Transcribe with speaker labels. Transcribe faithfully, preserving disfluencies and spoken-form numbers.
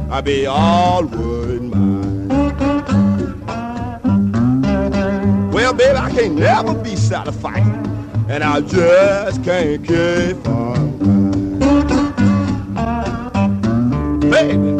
Speaker 1: I'll be always mine. Well, baby, I can't never be satisfied, and I just can't keep on. Baby.